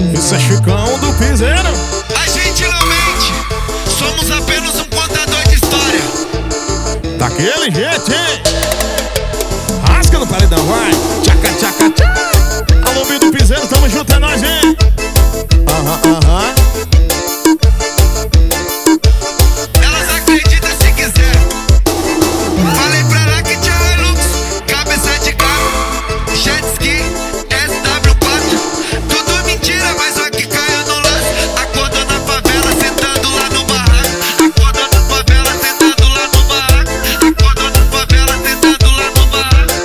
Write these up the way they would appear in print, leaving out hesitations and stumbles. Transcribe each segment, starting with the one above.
Esse é Chicão do Piseiro. A gente não mente, somos apenas um contador de história. Daquele jeito, hein? Rasga no paredão, vai. Tchaca, tchaca, tchaca. Alô, Bill do Piseiro, tamo junto, é nóis, hein? Aham. Elas acreditam se quiser. Falei pra ela que tinha Hilux, cabeça de carro, jet ski, SW4. Tudo mentira, mas só que caiu no lance. Acordou na favela, sentando lá no barraco. Acordou na favela, sentando lá no barraco. Acordou na favela, sentando lá no barraco.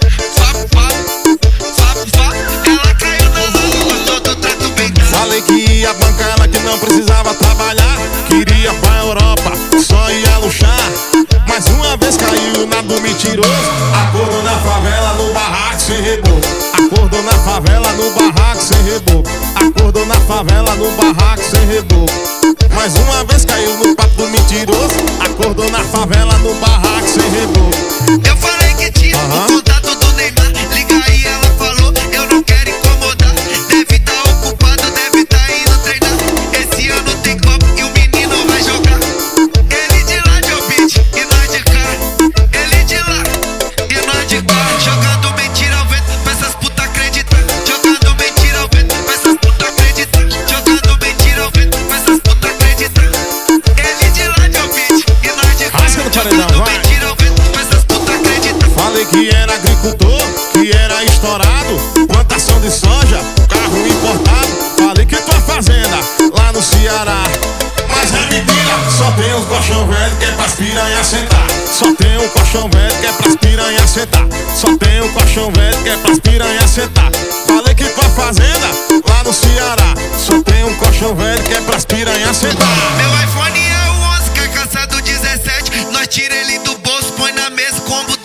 Fap, ela caiu na lama, gostou do trato bem dado. Falei que ia bancar ela, que não precisava trabalhar. Queria pra Europa, só ia luxar. Mais uma vez caiu na do mentiroso. Acordou na favela, no barraco sem reboco. Acordou na favela, no barraco sem reboco. Acordou na favela, no barraco sem reboco. Mais uma vez caiu no papo do mentiroso. Acordou na favela, no barraco sem reboco. Eu falei que tinha o contato do Neymar. Liga aí, ela falou, eu não quero incomodar. Deve tá ocupado, deve tá indo treinar. Esse ano tem Copa e o menino vai jogar. Ele de lá de Albite e nós de cá. Ele de lá e nós de cá. Jogando mentira ao vento, pra essas putas acreditar. Jogando mentira ao vento, pra essas putas acreditar. Jogando mentira ao vento, pra essas putas acreditar. Ele de lá de Albite e nós de cá. Rasga no paredão, Jogando vai. mentira ao vento, pra essas putas acreditar. Falei que era agricultor, que era estourado. Plantação de soja, carro importado. Falei que tua fazenda lá no Ceará. Mas é mentira, só tem uns colchão velho que é pras piranha sentar. Só tem um colchão velho que é pras piranha sentar. Só tem um colchão velho que é pras piranha sentar. Falei que tua fazenda lá no Ceará. Só tem um colchão velho que é pras piranha sentar. Meu iPhone é o 11, que é caçado 17. Nós tira ele do bolso, põe na mesa, combo